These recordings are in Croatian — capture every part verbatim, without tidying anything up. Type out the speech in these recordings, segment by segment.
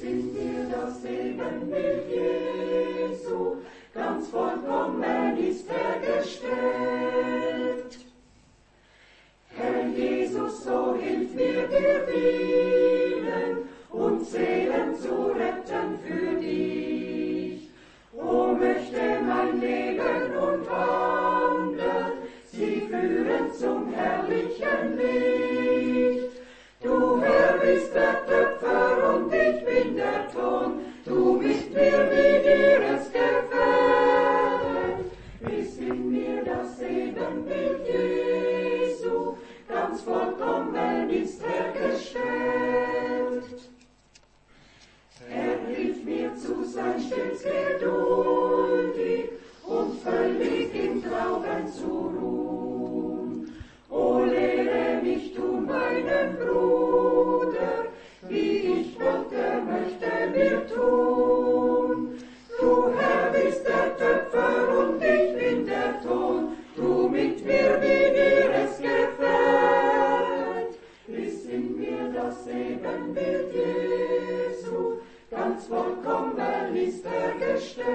in mir das Ebenbild Jesu, ganz vollkommen ist hergestellt. Herr Jesus, so hilf mir dir dienen und Seelen zu retten für dich. O möchte mein Leben und Wandel sie führen zum herrlichen Licht. Du Herr bist der Töpfer und ich bin der Ton, du mit mir, wie dir es gefällt. Bis in mir das Ebenbild Jesu ganz vollkommen ist hergestellt. Er hilft mir zu sein stets geduldig und völlig im Glauben zu ruhen. O lehre mich tun meinen Bruder, wie ich wollte, möchte mir tun. Du Herr bist der Töpfer und ich bin der Ton, du mit mir, wie dir es gefällt. Bis in mir das Ebenbild Jesu ganz vollkommen ist hergestellt.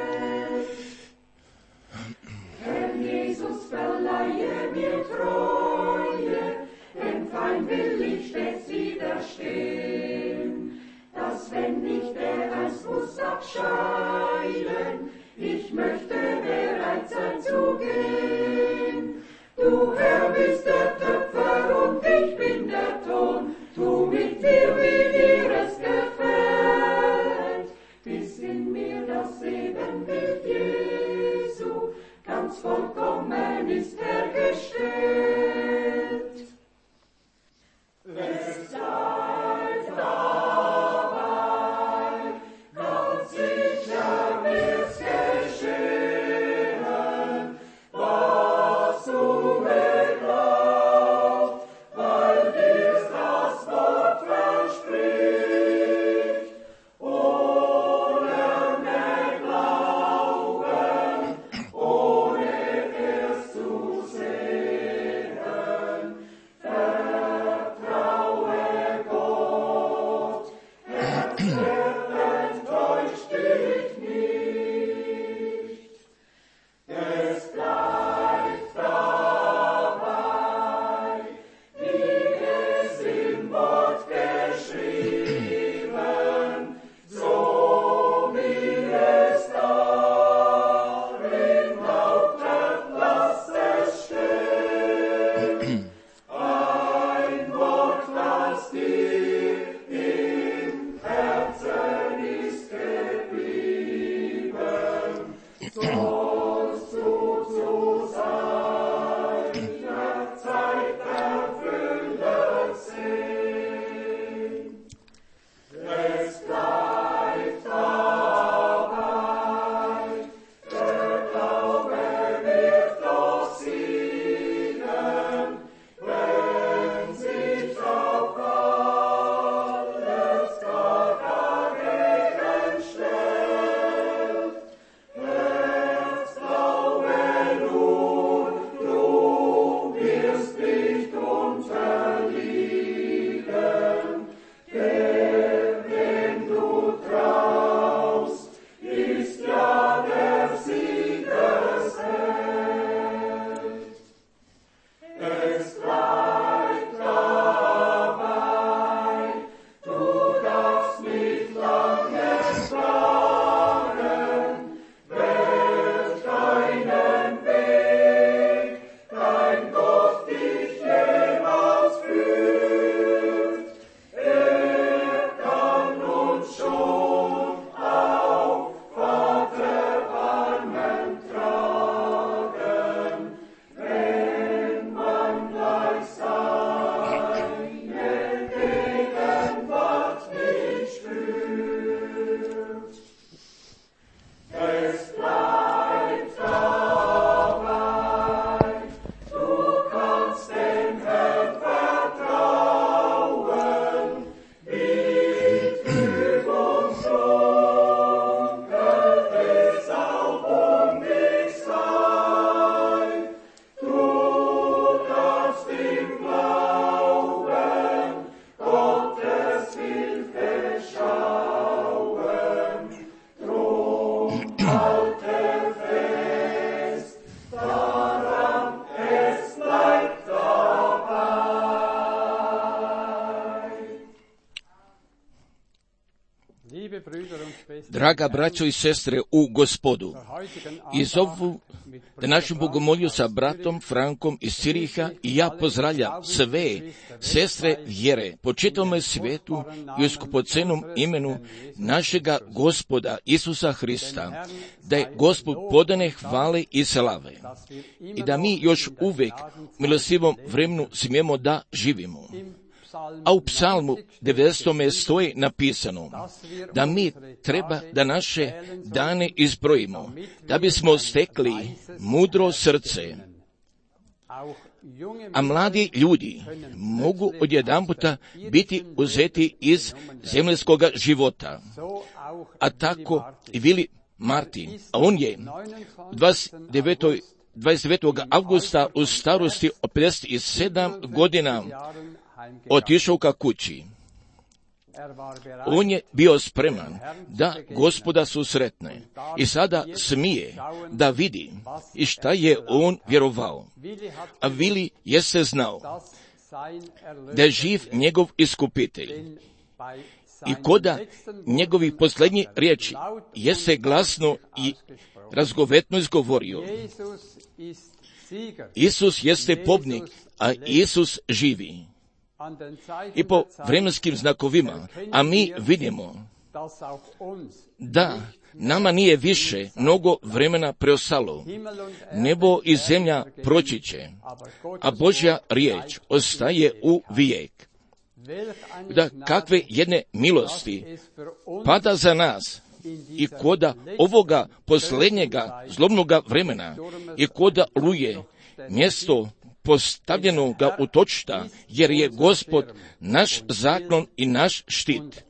Herr Jesus, verleihe mir Treue, dem Feind will ich stets widerstehen, dass wenn nicht der einst muss abscheiden, ich möchte bereit sein zu gehen. Du Herr bist der Töpfer und ich bin der Ton, tu mit mir, wie dir es gefällt. Bis in mir das Ebenbild Jesu ganz vollkommen ist hergestellt. Es bleibt dabei, ganz sicher wird's geschehen. Draga braćo i sestre u Gospodu, iz ovu današnju bogomolju sa bratom Frankom iz Ciriha i ja pozdravljam sve sestre vjere po čitavom svijetu i u skupocenom imenu našega Gospoda Isusa Hrista, da je Gospod podane hvale i slave i da mi još uvijek u milostivom vremenu smijemo da živimo. A u psalmu devedesetom stoji napisano da mi treba da naše dane izbrojimo, da bismo stekli mudro srce. A mladi ljudi mogu odjedanputa biti uzeti iz zemaljskog života. A tako i Vili Martin, a on je dvadeset devetog avgusta u starosti od pedeset sedam godina otišao ka kući. On je bio spreman da Gospoda susretne i sada smije da vidi i šta je on vjerovao. A Vili jeste znao da je živ njegov iskupitelj i koda njegovih posljednjih riječi jeste glasno i razgovetno izgovorio: Isus jeste pobnik, a Isus živi. I po vremenskim znakovima, a mi vidimo da nama nije više mnogo vremena preostalo. Nebo i zemlja proći će, a Božja riječ ostaje u vijek. Da kakve jedne milosti pada za nas i koda ovoga posljednjega zlobnoga vremena i koda luje mjesto postavljenoga utočišta, jer je Gospod naš zaklon i naš štit.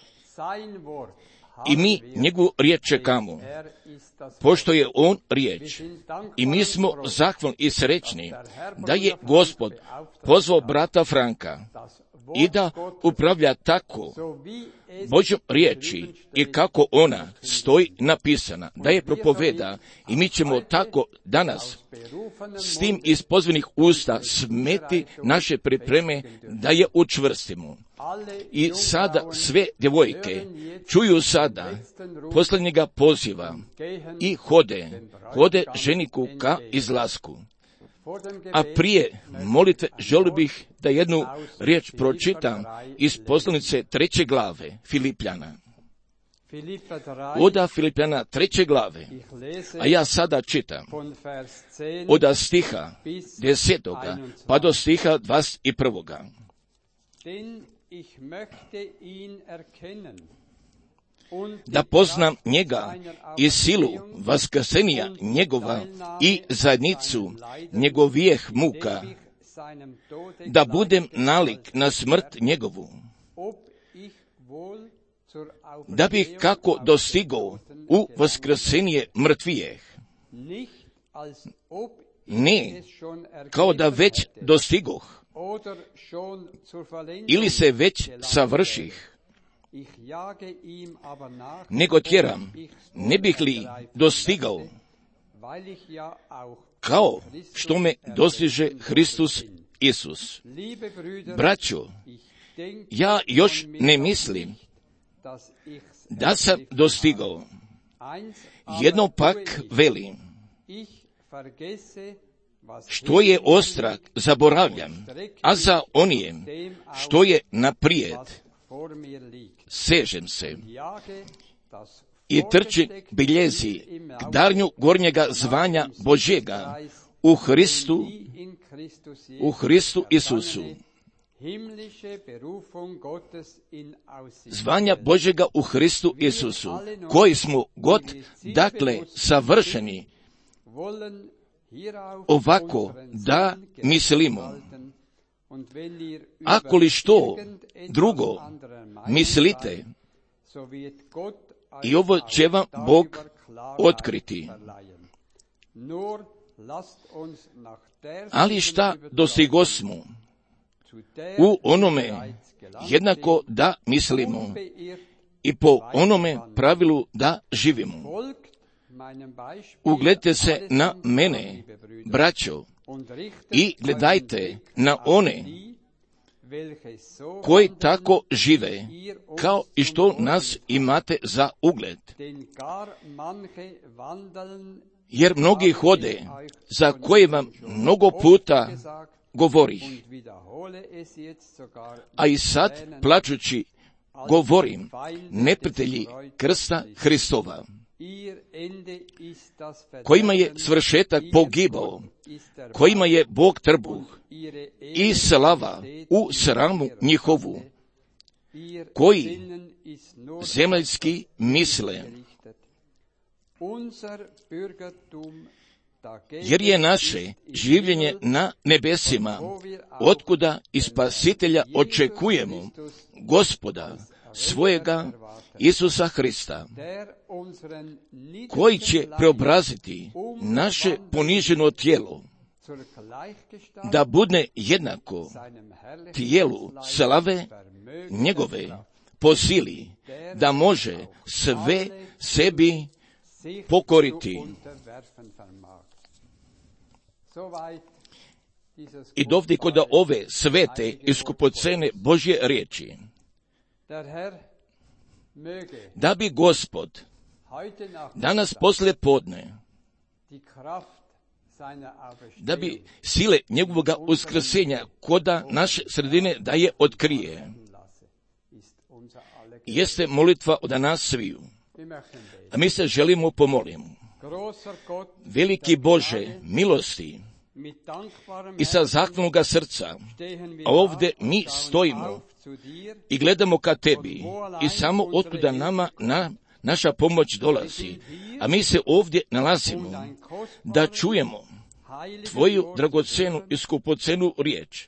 I mi njegovu riječ čekamo, pošto je on riječ. I mi smo zahvalni i srećni da je Gospod pozvao brata Franka i da upravlja tako Božjom riječi i kako ona stoji napisana, da je propoveda, i mi ćemo tako danas s tim iz pozvanih usta smeti naše pripreme da je učvrstimo. I sada sve djevojke čuju sada posljednjega poziva i hode, hode ženiku ka izlasku. A prije molitve želio bih da jednu riječ pročitam iz poslanice treće glave Filipljana. Oda Filipljana treće glave, a ja sada čitam oda stiha desetoga pa do stiha dvadeset prvoga. Da poznam njega i silu vaskrsenja njegova i zajednicu njegovijeh muka, da budem nalik na smrt njegovu, da bih kako dostigao u vaskrsenje mrtvijeh, ne kao da već dostigoh ili se već savrših, nego tjeram, ne bih li dostigao, kao što me dostiže Hristus Isus. Braćo, ja još ne mislim da sam dostigao. Jedno pak velim, što je ostrag zaboravljam, a za onijem što je naprijed sežem se i trčim biljezi k darnju gornjega zvanja Božjega u Hristu, u Hristu Isusu. Zvanja Božjega u Hristu Isusu, koji smo god, dakle, savršeni, ovako da mislimo. Ako li što drugo mislite, i ovo će vam Bog otkriti. Ali šta dostigosmo u onome jednako da mislimo i po onome pravilu da živimo. Ugledajte se na mene, braćo, i gledajte na one koji tako žive, kao i što nas imate za ugled. Jer mnogi hode, za koje vam mnogo puta govorih, a i sad plačući govorim, neprijatelji krsta Hristova, kojima je svršetak pogibao, kojima je Bog trbuh i slava u sramu njihovu, koji zemaljski misle. Jer je naše življenje na nebesima, otkuda i Spasitelja očekujemo, Gospoda svojega Isusa Hrista, koji će preobraziti naše poniženo tijelo, da bude jednako tijelu slave njegove po sili, da može sve sebi pokoriti. I dovdi kod ove svete i skupocene Božje riječi, da bi Gospod danas poslije podne, da bi sile njegovoga uskrsenja koda naše sredine da je otkrije, jeste molitva od nas sviju. A mi se želimo pomoliti. Veliki Bože milosti, i sa zahvalnoga srca, a ovdje mi stojimo i gledamo ka tebi i samo otkuda nama na, naša pomoć dolazi, a mi se ovdje nalazimo da čujemo tvoju dragocenu i skupocenu riječ.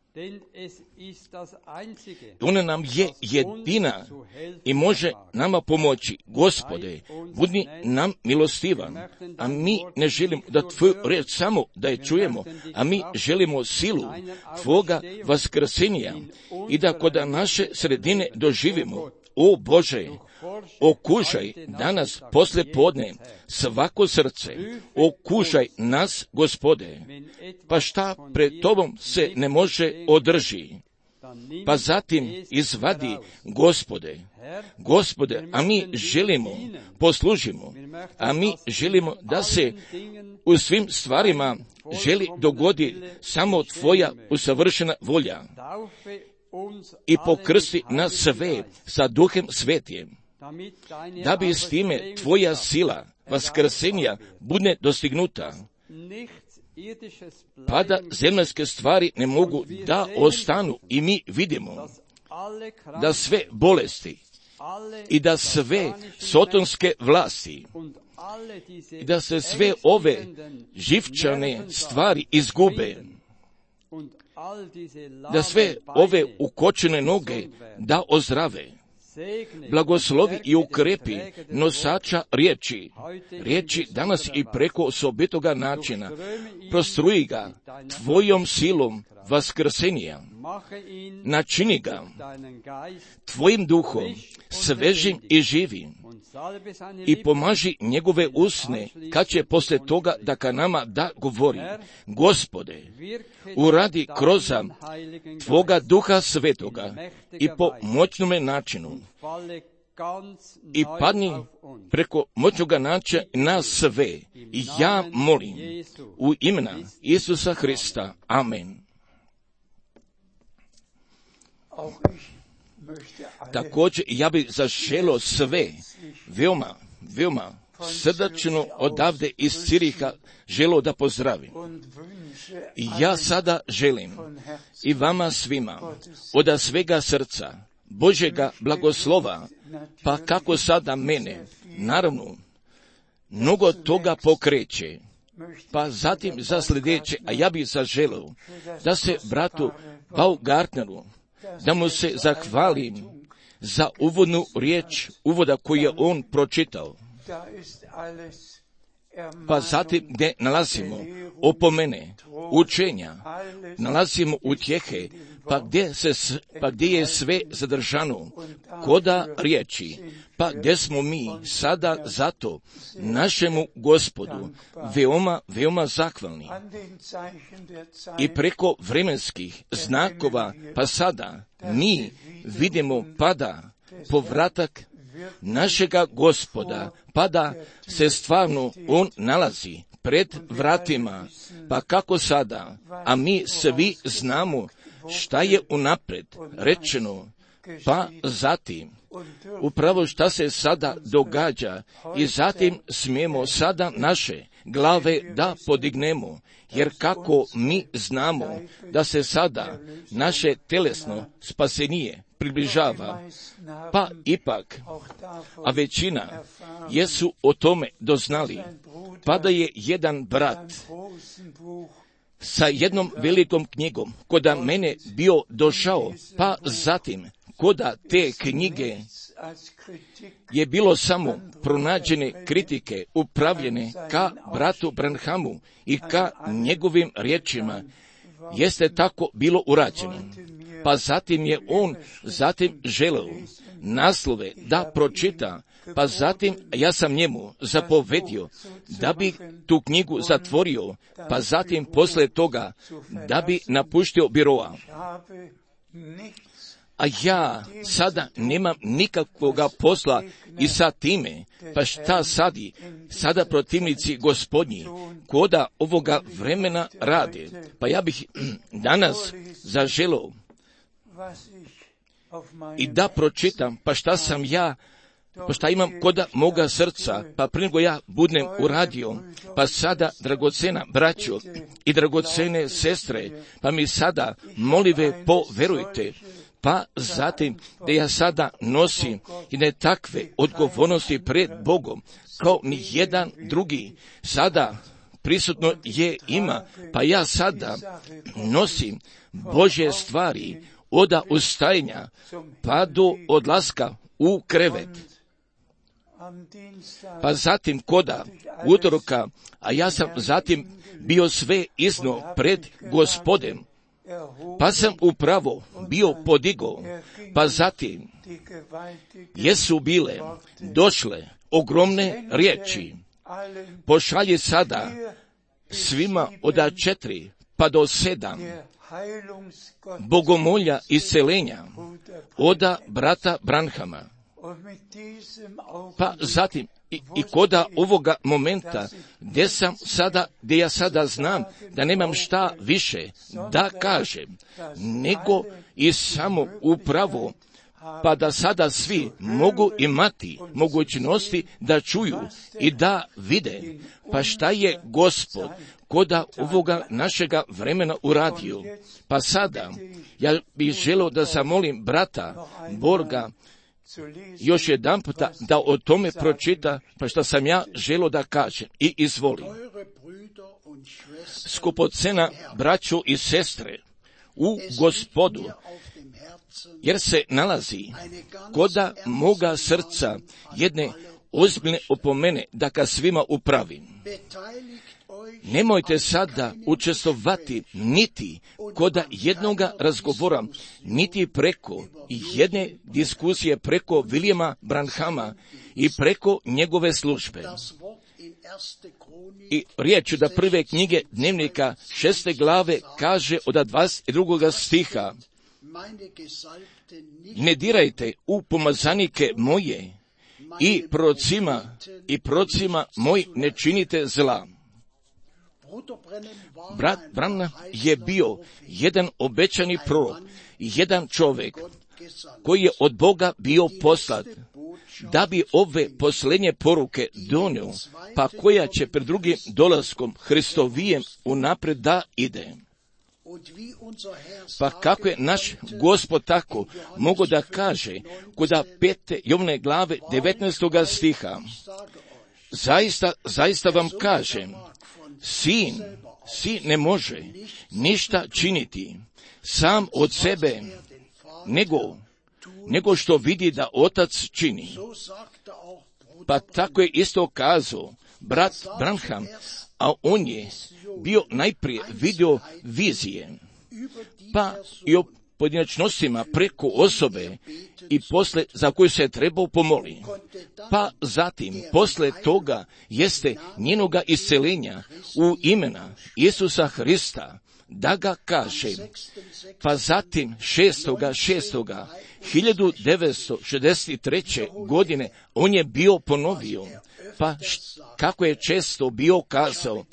Ona nam je jedina i može nama pomoći. Gospode, budi nam milostivan, a mi ne želimo da tvoju riječ samo da je čujemo, a mi želimo silu tvoga vaskrsenja i da kod naše sredine doživimo. O Bože, okušaj danas posle podne svako srce, okušaj nas, Gospode, pa šta pred tobom se ne može održi, pa zatim izvadi, Gospode, Gospode, a mi želimo, poslužimo, a mi želimo da se u svim stvarima želi dogodi samo tvoja usavršena volja i pokrsti nas sve sa Duhem Svetim, da bi s time tvoja sila vaskrsenja bude dostignuta, pa da zemaljske stvari ne mogu da ostanu i mi vidimo da sve bolesti i da sve sotonske vlasti i da se sve ove živčane stvari izgube, da sve ove ukočene noge da ozdrave. Blagoslovi i ukrepi nosača riječi, riječi danas i preko osobitoga načina, prostruji ga tvojom silom vaskrsenja, načini ga tvojim duhom svežim i živim i pomaži njegove usne kad će posle toga da ka nama da govori. Gospode, uradi kroz tvoga Duha Svetoga i po moćnome načinu i padni preko moćnoga načina na sve. I ja molim u imena Isusa Hrista. Amen. Također ja bih zaželio sve veoma, veoma srdačno odavde iz Ciriha želio da pozdravim. I ja sada želim i vama svima od svega srca Božjega blagoslova, pa kako sada mene, naravno, mnogo toga pokreće, pa zatim za sljedeće, a ja bih zaželio da se bratu Baumgartneru, da mu se zahvalim za uvodnu riječ, uvoda koju je on pročitao. Pa zatim gdje nalazimo opomene, učenja, nalazimo utjehe, pa gdje, se, pa gdje je sve zadržano, koda riječi, pa gdje smo mi sada zato našemu Gospodu veoma, veoma zahvalni. I preko vremenskih znakova, pa sada mi vidimo pada povratak našega Gospoda, pa da se stvarno on nalazi pred vratima, pa kako sada, a mi svi znamo šta je unapred rečeno, pa zatim upravo šta se sada događa i zatim smijemo sada naše glave da podignemo, jer kako mi znamo da se sada naše telesno spasenije približava, pa ipak, a većina jesu o tome doznali, pa da je jedan brat sa jednom velikom knjigom koda mene bio došao, pa zatim koda te knjige je bilo samo pronađene kritike upravljene ka bratu Branhamu i ka njegovim riječima, jeste tako bilo urađeno. Pa zatim je on zatim želeo naslove da pročita, pa zatim ja sam njemu zapovedio da bi tu knjigu zatvorio, pa zatim posle toga da bi napuštio biroa. A ja sada nemam nikakvoga posla i sa time, pa šta sadi, sada protivnici gospodnji, koda ovoga vremena rade, pa ja bih danas zaželao i da pročitam, pa šta sam ja, pa šta imam koda moga srca, pa prije nego ja budem uradio, pa sada, dragocena braćo i dragocene sestre, pa mi sada molive poverujte, pa zatim da ja sada nosim i ne takve odgovornosti pred Bogom, kao ni jedan drugi sada prisutno je ima, pa ja sada nosim Božje stvari oda ustajanja pa do odlaska u krevet. Pa zatim koda utorka, a ja sam zatim bio sve izno pred Gospodem, pa sam upravo bio podigao, pa zatim jesu bile došle ogromne riječi. Pošalji sada svima od četiri pa do sedam bogomolja iscelenja oda brata Branhama. Pa zatim i, i koda ovoga momenta gdje sam sada, gdje ja sada znam da nemam šta više da kažem, nego i samo upravo, pa da sada svi mogu imati mogućnosti da čuju i da vide, pa šta je Gospod koda ovoga našega vremena uradio. Pa sada, ja bih želio da zamolim brata Borga još jedan puta da o tome pročita, pa što sam ja želio da kažem. I izvolim. Skupocena braćo i sestre u Gospodu, jer se nalazi koda moga srca jedne ozbiljne opomene da ka svima upravim. Nemojte sada učestvovati niti koda jednoga razgovora, niti preko jedne diskusije preko Williama Branhama i preko njegove službe. I riječ da prve knjige dnevnika šeste glave kaže od dvadeset drugog stiha: ne dirajte u pomazanike moje i procima i procima moj ne činite zla. Brat Branham je bio jedan obećani prorok, jedan čovjek koji je od Boga bio poslat da bi ove posljednje poruke donio, pa koja će pred drugim dolaskom Hristovijem unaprijed da ide. Pa kako je naš Gospod tako mogo da kaže koda pete Jovne glave devetnaestog stiha: zaista, zaista vam kažem, sin, sin ne može ništa činiti sam od sebe, nego, nego što vidi da otac čini. Pa tako je isto kazao brat Branham, a on je bio najprije vidio vizije, pa i pojedinačnostima preko osobe i posle za koju se trebao pomoli. Pa zatim, posle toga jeste njenoga iscelenja u imena Isusa Hrista, da ga kaže. Pa zatim šestoga šestoga hiljadu devetsto šezdeset treće godine on je bio ponovio, pa št, kako je često bio kazao,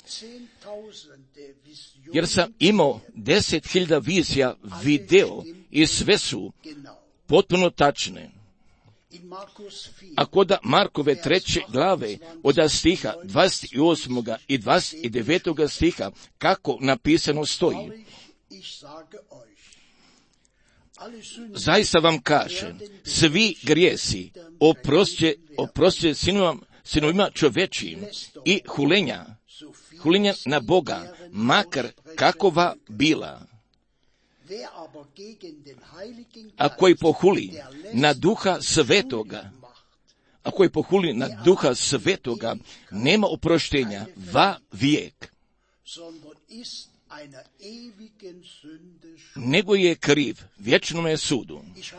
jer sam imao deset hiljada vizija video i sve su potpuno tačne. A kod Markove treće glave od stiha dvadeset osmog i dvadeset devetog stiha kako napisano stoji: zaista vam kažem, svi grijesi oprosće, oprosće sinovima, sinovima čovečijim i hulenja, hulenja na Boga, makar kakova bila. A koji pohuli na Duha Svetoga, a koji pohuli na Duha Svetoga, nema oproštenja va vijek, nego je kriv vječnome sudu.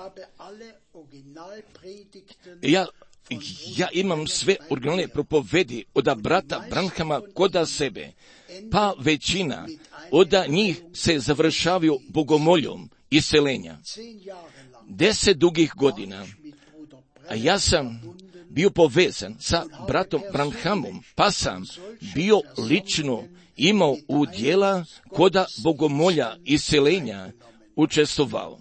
Ja, ja imam sve originalne propovedi od brata Branhama koda sebe, pa većina od njih se završavaju bogomoljom iscelenja. Deset dugih godina, a ja sam bio povezan sa bratom Branhamom, pa sam bio lično imao udjela koda bogomolja iscelenja učestvovao.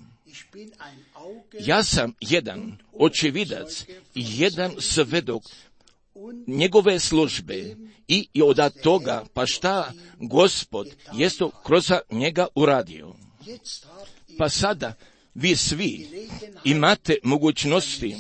Ja sam jedan očevidac i jedan svedok njegove službe i od toga pa šta Gospod jesto kroz njega uradio. Pa sada vi svi imate mogućnosti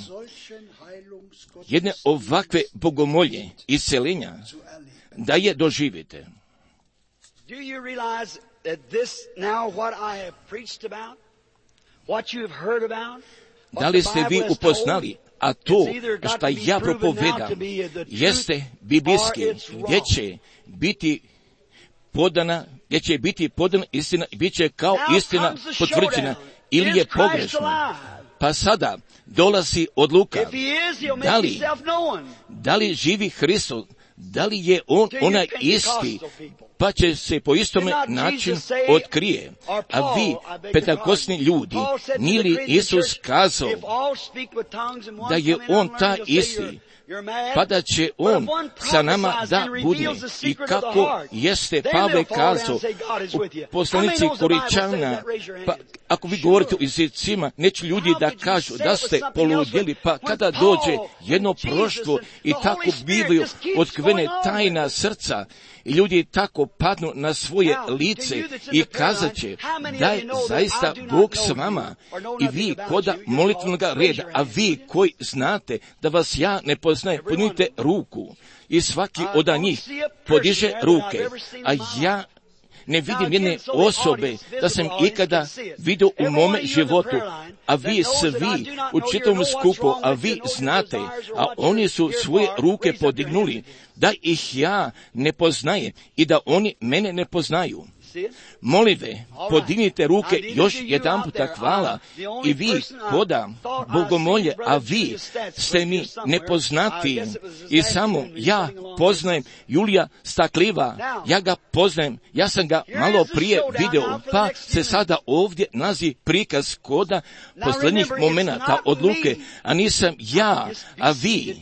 jedne ovakve bogomolje iscelenja da je doživite. Do you realize that this now what I have preached about, what you have heard about, da li ste vi upoznali, a to što ja propovedam jeste biblijski, gdje će biti podana, gdje će biti podana istina i bit će kao istina potvrđena ili je pogrešna. Pa sada dolazi odluka, da li, da li živi Hristos, da li je on onaj isti, pa će se po istome način otkrije. A vi, pentakosni ljudi, nije li Isus kazao da je on ta isti, pa da će on sa nama da bude. I kako jeste Pavle kazao u poslanici Koričana, pa ako vi govorite o jezicima, neće ljudi da kažu da ste poludjeli, pa kada dođe jedno proštvo i tako bivaju otkrivene tajna srca, i ljudi tako padnu na svoje lice i kazat će da je zaista Bog s vama i vi koda molitvenog reda, a vi koji znate da vas ja ne poznajem, podnite ruku i svaki od njih podiže ruke, a ja ne vidim jedne osobe da sam ikada vidio u mome životu, a vi svi u čitavom skupu, a vi znate, a oni su svoje ruke podignuli, da ih ja ne poznajem i da oni mene ne poznaju. Molive, podignite ruke još jedan puta, hvala. I vi koda bogomolje, a vi ste mi nepoznati i samo ja poznajem Julija Stakliva, ja ga poznajem, ja sam ga malo prije video, pa se sada ovdje nalazi prikaz koda posljednjih momenata odluke, a nisam ja, a vi,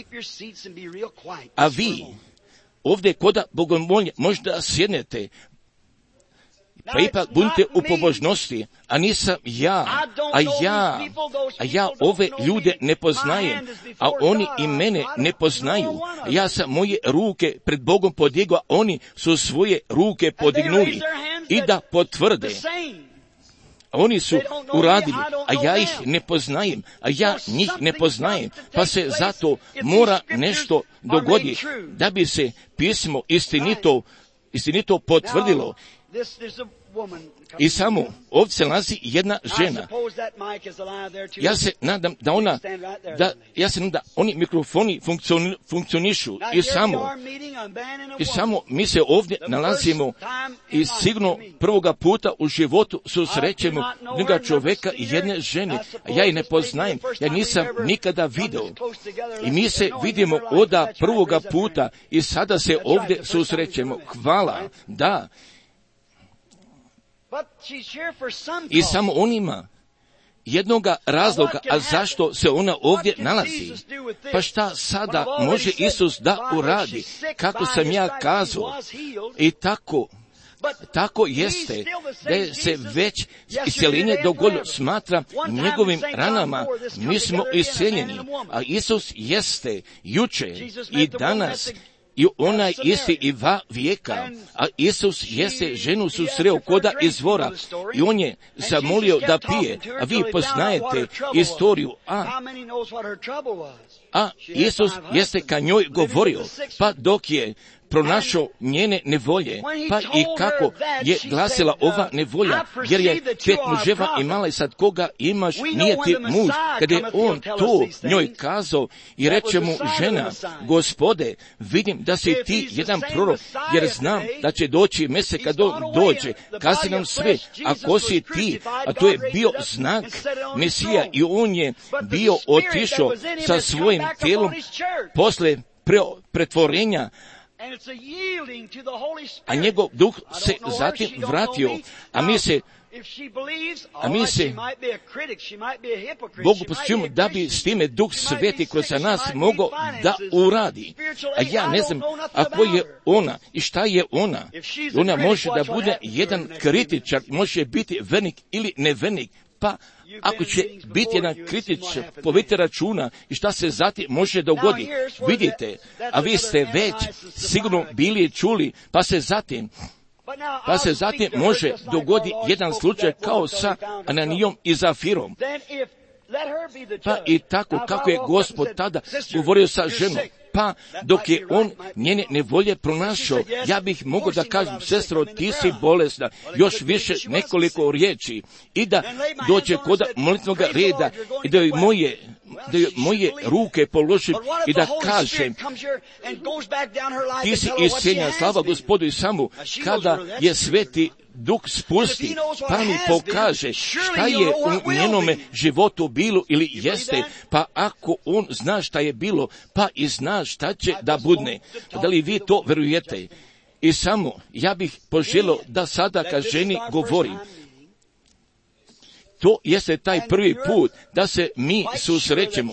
a vi, ovdje koda bogomolje možda sjednete, pa ipak budite u pobožnosti, a nisam ja, a ja, a ja ove ljude ne poznajem, a oni i mene ne poznaju. Ja sam moje ruke pred Bogom podigao, oni su svoje ruke podignuli i da potvrde. Oni su uradili, a ja ih ne poznajem, a ja njih ne poznajem, pa se zato mora nešto dogoditi da bi se pismo istinito, istinito potvrdilo. I samo ovdje se nalazi jedna žena. Ja se nadam da ona, da, ja se nadam da oni mikrofoni funkcioni, funkcionišu. I samo, i samo mi se ovdje nalazimo i sigurno prvoga puta u životu susrećemo jednoga čovjeka i jedne žene. A ja je ne poznajem, ja nisam nikada vidio. I mi se vidimo oda prvoga puta i sada se ovdje susrećemo. Hvala, da. I samo on ima jednoga razloga, a zašto se ona ovdje nalazi? Pa šta sada može Isus da uradi? Kako sam ja kazao? I tako, tako jeste da se već isceljenje dogodilo, smatra njegovim ranama, mi smo isceljeni, a Isus jeste juče i danas i onaj isti i va vijeka, a Isus jeste ženu susreo koda izvora i on je zamolio da pije, a vi poznajete istoriju, a, a Isus jeste ka njoj govorio, pa dok je pronašao njene nevolje, pa i kako je glasila ova nevolja, jer je pet muževa imala i sad koga imaš, nije ti muž. Kada je on to njoj kazao i reče mu žena, Gospode, vidim da si ti jedan prorok, jer znam da će doći mese kad on dođe, kazi nam sve, a ko si ti, a to je bio znak Mesija i on je bio otišao sa svojim tijelom posle pre, pretvorenja, a njegov duh se zatim vratio, a mi se a mi se Bogu posjećujemo da bi s time Duh Sveti kroz nas mogao da uradi. A ja ne znam, ako je ona i šta je ona, ona može da bude jedan kritičar, može biti vernik ili nevernik, pa ako će biti jedan kritičar, povedite računa i šta se zatim može dogoditi. Vidite, a vi ste već sigurno bili čuli, pa se zatim, pa se zatim može dogoditi jedan slučaj kao sa Ananijom i Zafirom. Pa i tako kako je Gospod tada govorio sa ženom, pa dok je on njene nevolje pronašao, ja bih mogao da kažem, sestro, ti si bolesna, još više nekoliko riječi i da dođe kod molitvnog reda i da joj moje, da joj moje ruke položim i da kažem, ti si iscijeljen, slava Gospodu, i samo kada je Sveti Duh spusti, pa mi pokaže šta je u njenome životu bilo ili jeste, pa ako on zna šta je bilo, pa i zna šta će da budne. Da li vi to verujete? I samo, ja bih poželio da sada ka ženi govori. To jeste taj prvi put da se mi susrećemo.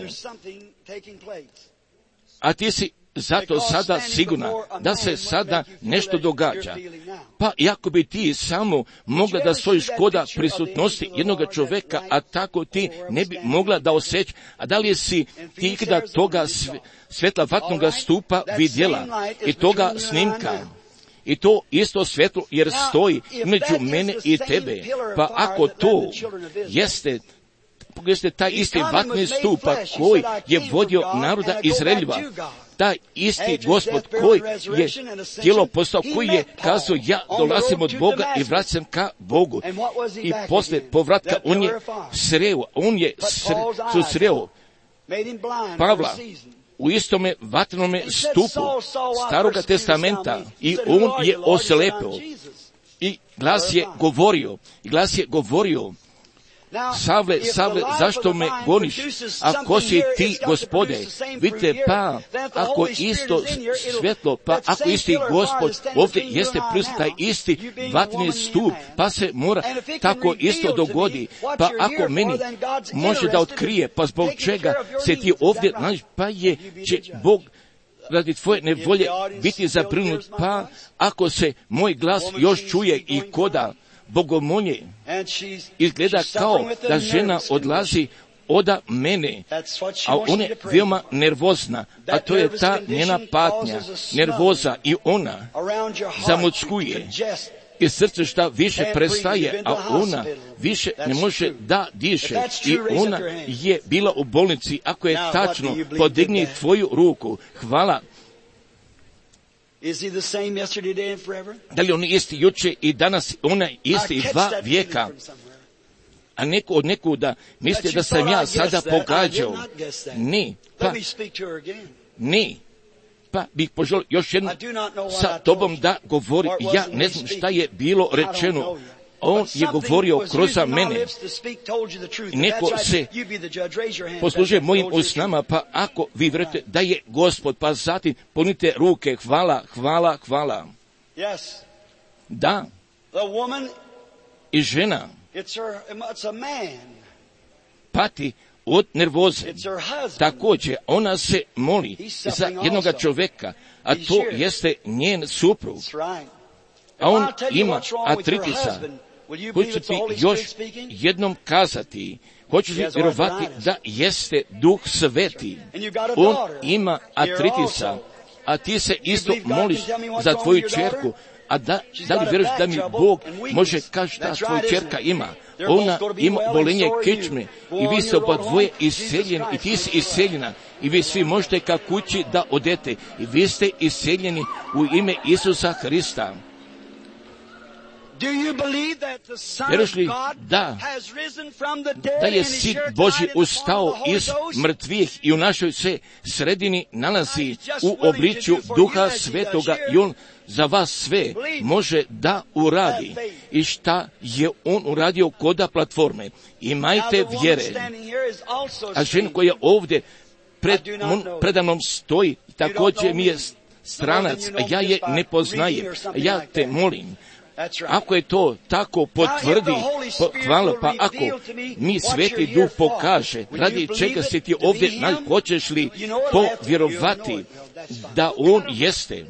A ti si zato sada sigurna da se sada nešto događa. Pa iako bi ti samo mogla da stojiš koda prisutnosti jednog čovjeka, a tako ti ne bi mogla da osjeća, a da li si ti ikada toga svjetla vatnog stupa vidjela i toga snimka? I to isto svjetlo jer stoji među mene i tebe. Pa ako to jeste jeste taj isti vatni stupa koji je vodio naroda Izraeljeva, taj isti Gospod koji je tijelo postao, koji je kazao, ja dolazim od Boga i vraćam ka Bogu. I posle povratka on je sreo, on je susreo Pavla u istome vatrenome stupu Staroga testamenta i on je oslepio. I glas je govorio, i glas je govorio, Savle, Savle, zašto me goniš? Ako si ti, Gospode, vidite, pa ako isto svjetlo, pa ako isti Gospod ovdje jeste prisutan, taj isti vatreni stup, pa se mora tako isto dogodi. Pa ako meni može da otkrije, pa zbog čega se ti ovdje nalaziš, pa je, će Bog radi tvoje nevolje biti zabrinut, pa ako se moj glas još čuje i koda bogomolje, izgleda kao da žena odlazi oda mene, a ona je veoma nervozna, a to je ta njena patnja, nervoza, i ona zamuckuje i srce šta više prestaje, a ona više ne može da diše i ona je bila u bolnici. Ako je tačno, podigni tvoju ruku. Hvala. Is he the same yesterday, today and forever? Da li on isti juče i danas, onaj isti I catch dva that vijeka? feeling from somewhere. A neko od nekuda misli That da you sam thought ja I sada guessed that. I pogađao. did not guess that. Ni, pa, Let me speak to her again. ni. Pa bih poželio još jednom I do not know what sa I told tobom you. da govori. Or it Ja wasn't ne me znam šta speaking. je bilo I don't know rečeno. you. On But je something govorio was kroz using my mene. lips to speak, told you the truth. Neko That's right. se You be the judge. Raise your hand. poslužuje That's mojim right. Told you the usnama, pa ako vi vjerujete da je Gospod, pa zatim ponite ruke, hvala, hvala, hvala. truth. Yes. Da, The woman, i žena it's her, it's a man. pati od nervoze. It's her husband. Također, ona se moli He's za suffering jednog also. čovjeka, a He's to here. jeste njen suprug. That's right. A on If I'll tell you ima what's wrong with your artritisa. husband, will you Hoću believe it's ti the Holy još Spirit speaking? jednom kazati, hoćeš li He has vjerovati arthritis. da jeste Duh Sveti. And you got a On daughter ima here artritisa, also. a ti se isto believe God moliš can tell me what's za wrong tvoju with your daughter? čerku, a da, She's da li got a vjeruješ back da mi trouble Bog and weakness. može kaži šta That's tvoja right, čerka isn't it? ima. They're both Ona gonna be ima well and bolenje so are you. kičme Go i on vi ste your oba road dvoje home. Jesus iseljeni i Christ. ti si iseljena i vi svi možete ka kući da odete i vi ste iseljeni u ime Isusa Hrista. Do you believe that the Son Vjeruješ of li God da has risen from the dead da je and is Sin here Božji tonight in the form ustao of the Holy iz Ghost? mrtvih i u našoj se sredini nalazi u obličju Duha Svetoga i On za vas sve može da uradi. I šta je On uradio koda platforme? Imajte Now, the woman vjere. standing here is also A žena strange. koja ovdje pred, I do not mon, know. predanom stoji, također know mi je me. stranac, Some of them you know ja me je just by ne poznajem. reading or something Ja like te that. molim, That's right. ako je to tako potvrdi, po, hvala, pa ako mi Sveti Duh pokaže, radi čega si ti ovdje, naj, hoćeš li povjerovati da On jeste.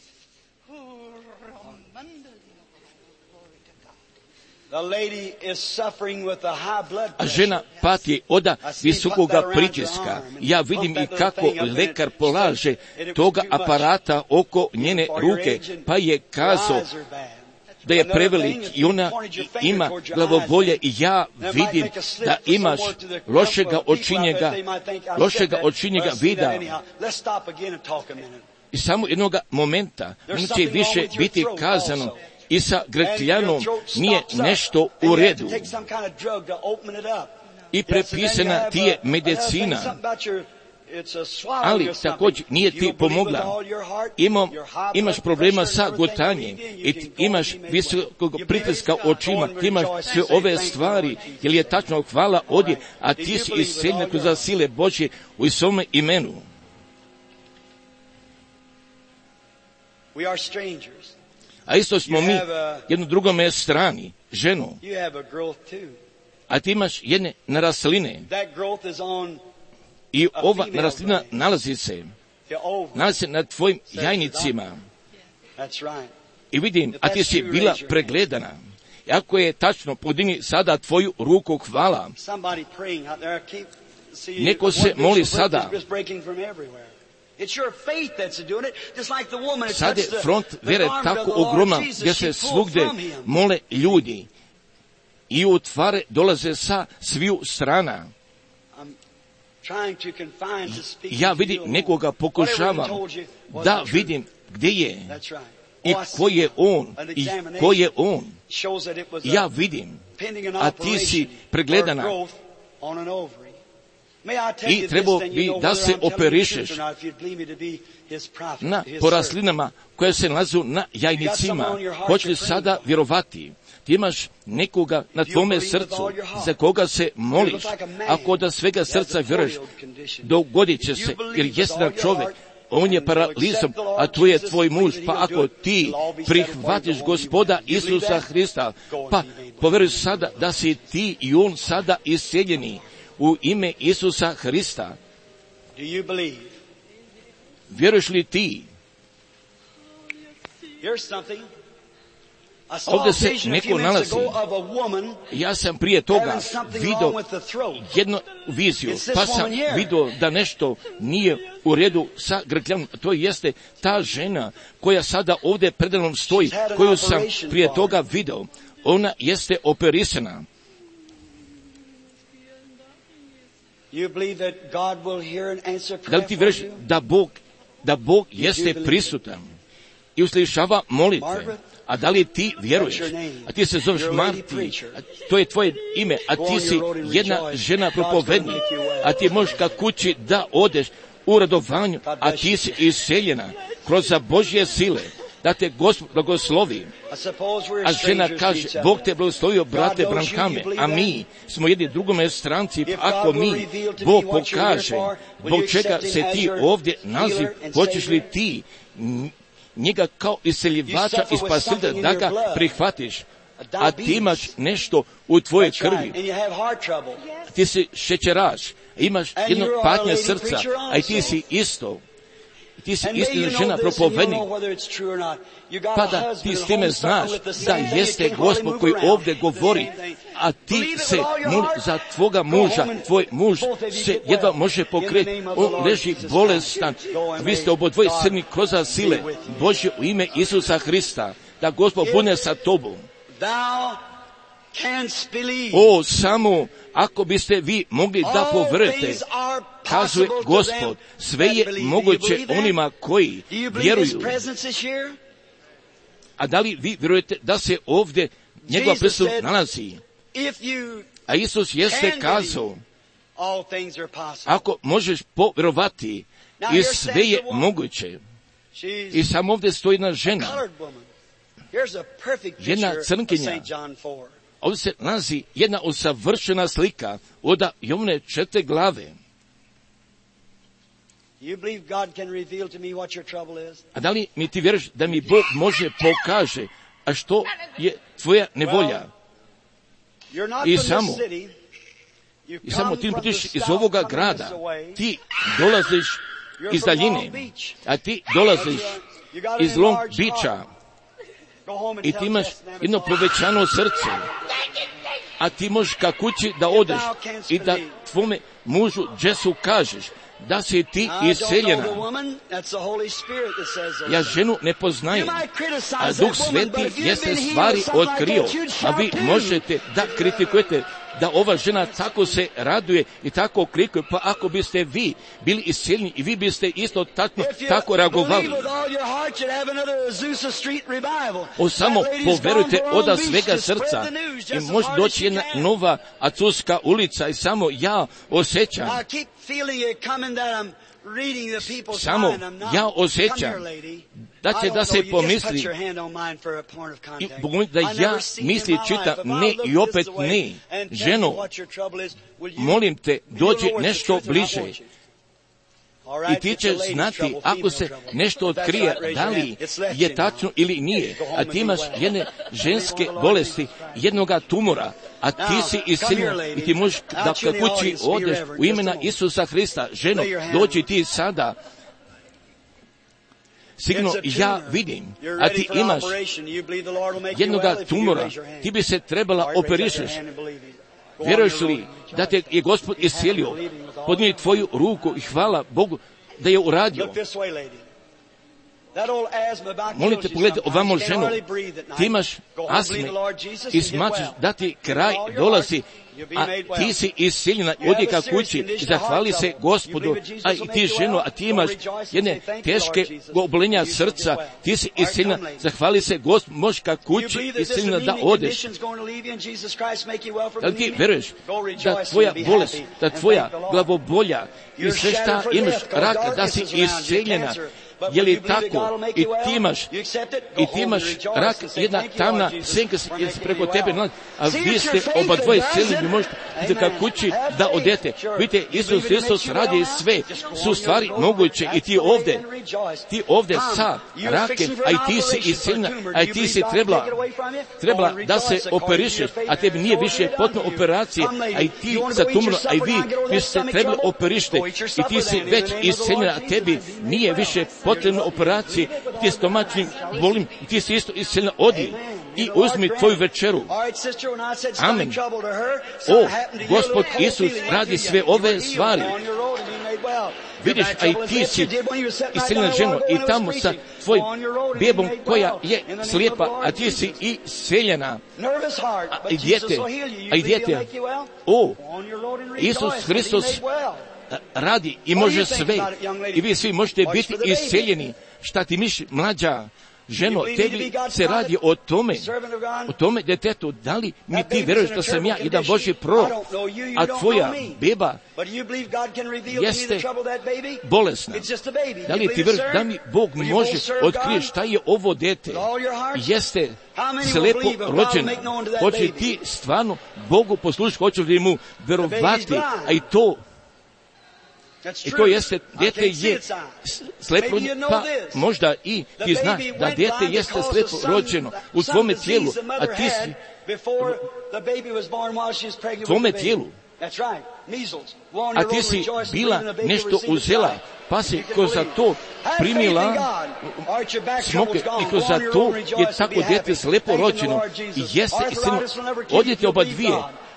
The lady is suffering with a high blood A pressure. žena pati od visokoga pritiska. Ja vidim i kako lekar polaže toga aparata oko njene ruke, pa je kazao da je prevelik i ona ima glavobolje i ja vidim da imaš lošega očinjega, lošega očinjega vida. I samo jednog momenta neće više biti kazano i sa grkljanom nije nešto u redu. I prepisana ti je medicina, ali također nije ti pomogla. Imam, imaš problema sa gutanjem i ti imaš visokog pritiska očima, ti imaš sve ove stvari, jer je tačno hvala odje, a ti si isceljen kroz sile Božje u svome imenu. A isto smo mi jedno drugome strani, ženu, a ti imaš jedne narasline. I ova naraslina nalazi se, nalazi se na tvojim jajnicima. I vidim, a ti si bila pregledana. I ako je tačno, podigni sada tvoju ruku, hvala. Neko se moli sada. Sad je front vjere tako ogroman, gdje se svugdje mole ljudi. I u tvare dolaze sa sviju strana. Ja vidim nekoga, pokušavam da vidim gdje je i ko je on i ko je on. Ja vidim, a ti si pregledana i trebao bi da se operišeš na poraslinama koje se nalazu na jajnicima. Hoće li sada vjerovati? Ti imaš nekoga na tvome srcu za koga se moliš. Ako da svega srca vjeruješ, dogodit će se, jer jedan čovjek, on je paralizom, a tu je tvoj muž, pa ako ti prihvatiš Gospoda Isusa Hrista, pa povjeruj sada da si ti i on sada isceljeni u ime Isusa Hrista. Vjeruješ li ti? Ovdje se neko nalazi. Ja sam prije toga vidio jednu viziju, pa sam vidio da nešto nije u redu sa grkljanom. To jeste ta žena koja sada ovdje predanom stoji, koju sam prije toga vidio. Ona jeste operisana. Da li ti vjeruješ da Bog, da Bog jeste prisutan i uslišava molitve. A da li ti vjeruješ? A ti se zoveš Marti, a to je tvoje ime, a ti si jedna žena propovednik, a ti možeš ka kući da odeš u radovanju, a ti si iseljena kroz Božje sile, da te Gospod blagoslovi. A žena kaže, Bog te blagoslovio, brate Brankame, a mi smo jedni drugome stranci, pa ako mi, Bog pokaže, zbog čega se ti ovdje naziv, hoćeš li ti njega kao iseljivača i spasitelja da ga prihvatiš, a ti imaš nešto u tvojoj krvi, ti si šećeraš, imaš jedno patnje srca, a i ti si isto, ti si istina žena propovednik, pa da ti s time znaš da jeste Gospod koji ovdje govori, a ti se moli za tvoga muža, tvoj muž se jedva može pokreći, on leži bolestan, vi ste obodvoje crni kroz sile Božje u ime Isusa Hrista, da Gospod bude sa tobom. O, samo ako biste vi mogli da poverujete, kazuje Gospod, sve je moguće onima koji vjeruju. A da li vi vjerujete da se ovdje njegova prisutnost nalazi? A Isus jeste kazao, ako možeš povjerovati, i sve je moguće. I samo ovdje stoji jedna žena, jedna crnkinja. Ovdje se nalazi jedna usavršena slika od Jovne četiri glave. A da li mi ti vjeruješ da mi Bog može pokaže, a što je tvoja nevolja? I samo, i samo ti potiš iz ovoga grada, ti dolaziš iz daljine, a ti dolaziš iz Long Beacha, i ti imaš jedno povećano srce, a ti možeš ka kući da odeš i da tvome mužu Jesu kažeš da si ti iseljena. Ja ženu ne poznajem, a Duh Sveti jeste stvari otkrio, a vi možete da kritikujete da ova žena tako se raduje i tako klikuje, pa ako biste vi bili iseljeni i vi biste isto tako, tako reagovali. O, samo poverujte od svega srca i može doći jedna nova Azuska ulica i samo ja osjećam, samo ja osjećam da će da se pomisli i da ja misli čitam ne i opet ne. Ženo, molim te, dođi nešto bliže i ti će znati ako se nešto otkrije da li je tačno ili nije, a ti imaš jedne ženske bolesti, jednoga tumora, a ti si iseljen i ti možeš da kući odeš u imena Isusa Hrista. Ženo, dođi ti sada. Sigurno ja vidim, a ti imaš jednoga tumora, ti bi se trebala operišeš. Vjeruješ li da te je Gospod iscelio? Podnijeli tvoju ruku i hvala Bogu da je uradio. Molite, pogledaj ovamo ženu, ti imaš astme i smatraš da ti kraj dolazi, a ti si isceljena, odi ka kući i zahvali se Gospodu, a i ti ženo, a ti imaš jedne teške obolenja srca, ti si isceljena, zahvali se Gospodu, možeš ka kući isceljena da odeš. Da li ti veruješ da tvoja bolest, da tvoja glavobolja i sve šta imaš rak, da si isceljena? Je li tako? I ti imaš, i ti imaš rak, jedna tamna senka se preko tebe nalazi, a vi ste oba dvoje cijeli, vi možete ka kući da odete. Vidite, Isus Hristos radi sve, su stvari moguće i ti ovdje, ti ovdje sa rake, a i ti si isceljena, a i ti si trebala, trebala da se operišeš, a tebi nije više potrebna operacija, a i ti sa tumorom, a i vi, vi ste trebali operište, i ti si već isceljena, a tebi nije više potrebne operacije, ti stomačnim bolim, ti si isto isceljena, odi i uzmi tvoju večeru. Amen. O, Gospod Isus radi sve ove stvari. Vidiš, a i ti si isceljena ženo i tamo sa tvojim bebom koja je slijepa, a ti si isceljena. A i dijete, a i dijete, o, Isus Hristos radi i može sve. I vi svi možete biti isceljeni. Šta ti misliš, mlađa? ženo, tebi se radi o tome, o tome detetu, da li mi ti veruješ da sam ja jedan Božji prorok, a tvoja beba jeste bolesna. Da li ti veruješ da mi Bog može otkrije šta je ovo dete? Jeste slepo rođena. Hoće li ti stvarno Bogu poslušati, hoće li mu verovati, a i to I to jeste, dete je slepo, pa možda i ti znaš da dete jeste slepo rođeno u tvome tijelu, a ti si u tvome tijelu, a ti si bila nešto uzela, pa si kroz za to primila smoke i kroz za to je tako dete slepo rođeno i jeste istina. Odjete oba dvije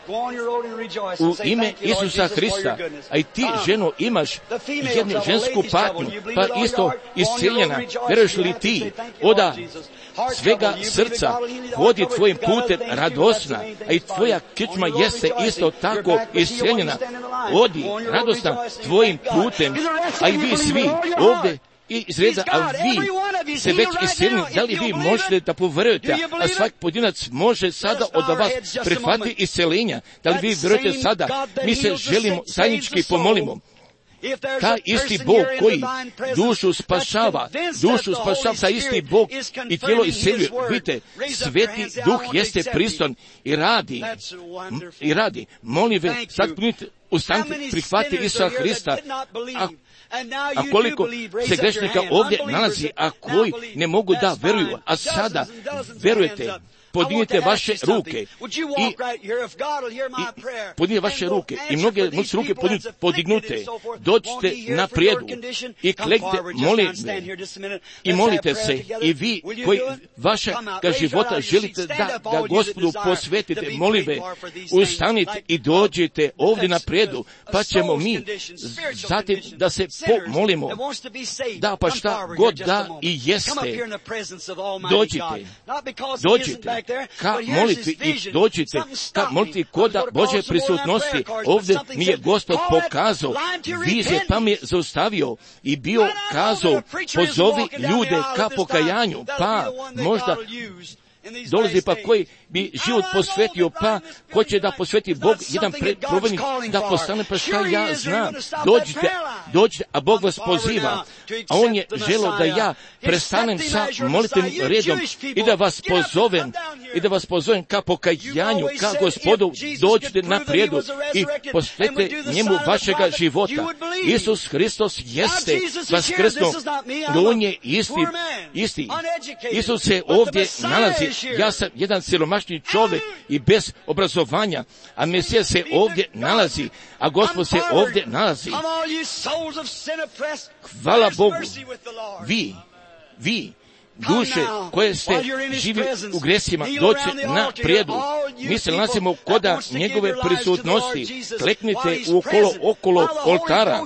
u ime Isusa Hrista, a i ti, ženo, imaš jednu žensku patnju, pa isto iscijeljena. Veruješ li ti oda svega srca vodi tvojim putem radosna, a i tvoja kičma jeste isto tako iscijeljena. Odi radosna tvojim putem, a i vi svi ovdje i izreda, a vi se već iscijeljeni, da li vi možete da poverujete, a svaki pojedinac može sada od vas prihvatiti isceljenja, da li vi verujete sada, mi se želimo zajednički pomolimo. Taj isti Bog koji dušu spašava, dušu spašava, taj isti Bog i tijelo isceljuje. Vidite, Sveti Duh jeste pristojan i radi, i radi. Molim ve, sad ustanite, prihvati Isusa Hrista, a A koliko se grešnika ovdje nalazi, a koji ne mogu da veruju, a sada verujete, podignite vaše ruke i, i podignite vaše ruke i mnoge su ruke podignute, dođite na prijedu i klekte, molim i molite se i vi koji vašega života želite da ga Gospodu posvetite, molim ve, ustanite i dođite ovdje na prijedu, pa ćemo mi zatim da se pomolimo, da pa šta god da i jeste, dođite, dođite ka molitvi i dođite ka molitvi koda Božje prisutnosti. Ovdje mi je Gospod pokazao vize, pa mi je zaustavio i bio kazao, pozovi ljude ka pokajanju, pa možda dolazi pa koji bi život posvetio, pa ko će da posveti Bog jedan provednik da postane, pa šta ja znam, dođite, dođite, a Bog vas poziva, a On je želio da ja prestanem sa molitvenim redom i da vas pozovem, i da vas pozovem ka pokajanju, ka Gospodu, dođite na prijedu i posvetite njemu vašega života. Isus Hristos jeste vaskrsnuo, On je isti, isti. Isus se ovdje nalazi. Ja sam jedan siromašni čovjek i bez obrazovanja, a Mesija se ovdje nalazi, a Gospod se ovdje nalazi. Hvala Bogu. Vi, vi, duše koje ste živi u gresima, doći na prijedu. Mi se nalazimo koda njegove prisutnosti. Kleknite u okolo, okolo oltara.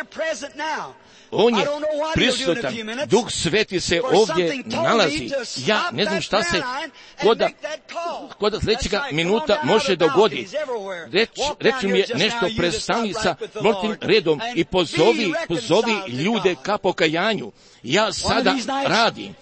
On je prisutan, Duh Sveti se ovdje nalazi. Ja ne znam šta se koda, koda sljedećega minuta može dogoditi. Reč, reći mi je nešto, prestani sa molitvenim redom i pozovi, pozovi ljude ka pokajanju. Ja sada radim.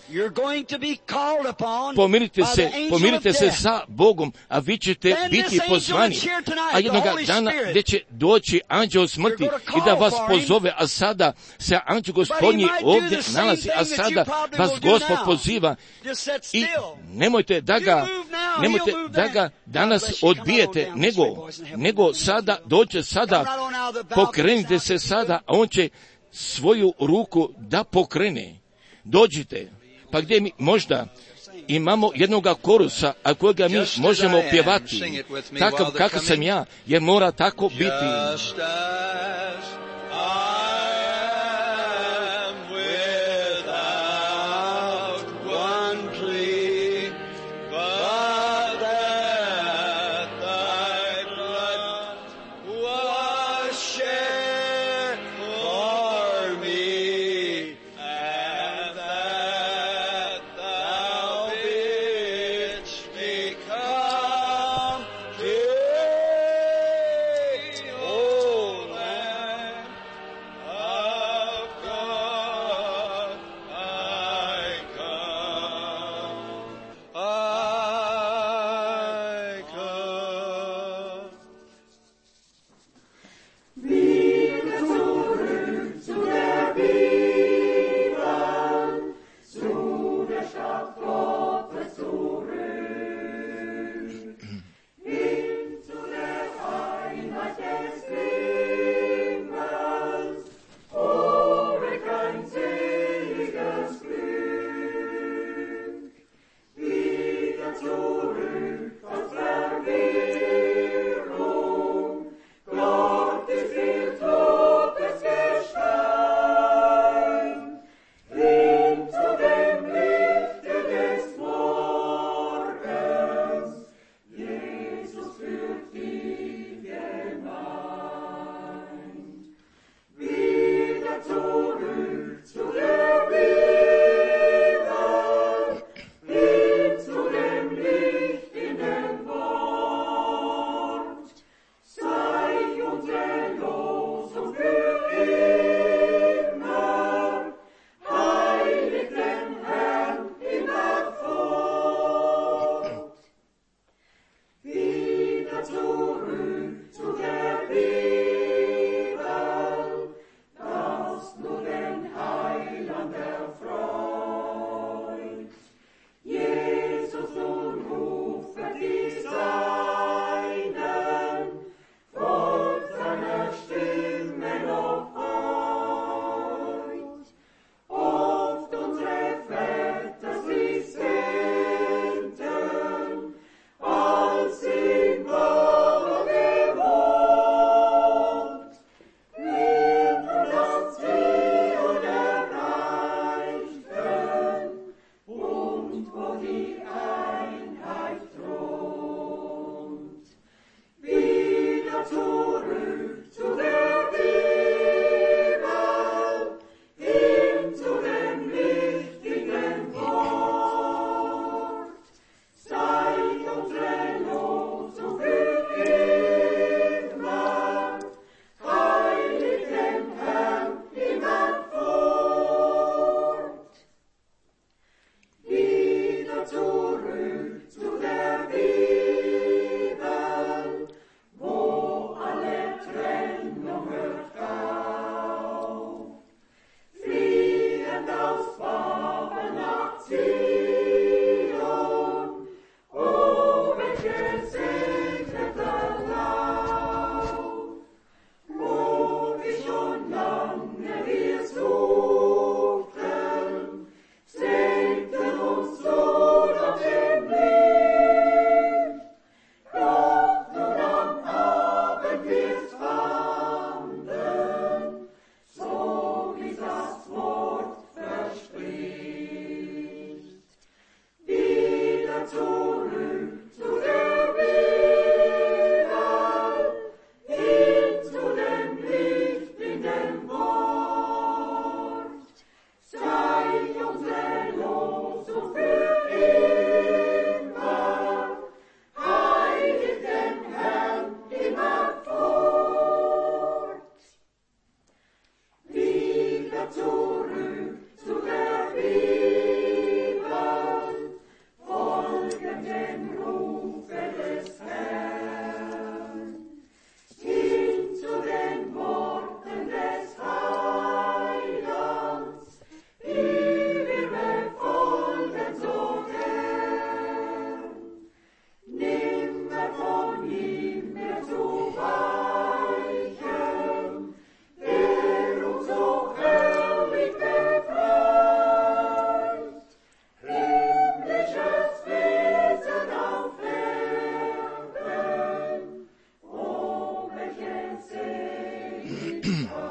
Pomirite se, pomirite se sa Bogom, a vi ćete biti pozvani. A jednoga dana gdje će doći anđeo smrti i da vas pozove, a sada se anđeo Gospodnji ovdje nalazi, a sada vas Gospod poziva i nemojte da ga, nemojte da ga danas odbijete, nego, nego sada, dođe sada, pokrenite se sada, a on će svoju ruku da pokrene. Dođite, pa gdje mi možda imamo jednoga korusa, a kojega mi možemo pjevati, takav kakav sam ja, jer mora tako biti. Amen.